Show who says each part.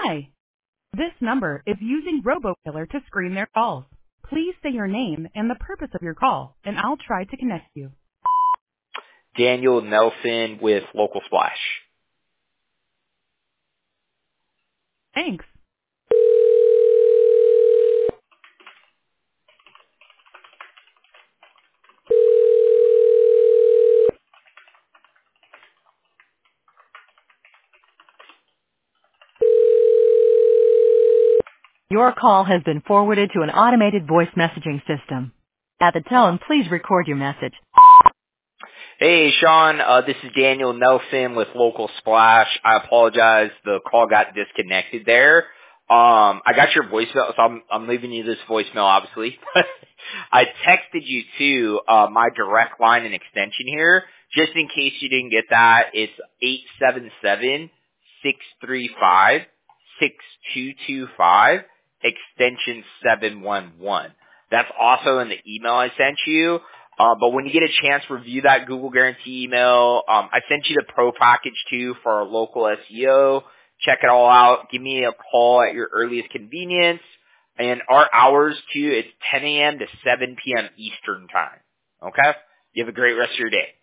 Speaker 1: Hi. This number is using RoboKiller to screen their calls. Please say your name and the purpose of your call, and I'll try to connect you.
Speaker 2: Daniel Nelson with Local Splash.
Speaker 1: Thanks. Your call has been forwarded to an automated voice messaging system. At the tone, please record your message.
Speaker 2: Hey, Sean, this is Daniel Nelson with Local Splash. I apologize, the call got disconnected there. I got your voicemail, so I'm leaving you this voicemail, obviously. I texted you too, my direct line and extension here, just in case you didn't get that. It's 877-635-6225, extension 711. That's also in the email I sent you. But when you get a chance, review that Google Guarantee email. I sent you the pro package too for our local SEO. Check it all out. Give me a call at your earliest convenience. And our hours too, it's 10 a.m. to 7 p.m. Eastern time. Okay? You have a great rest of your day.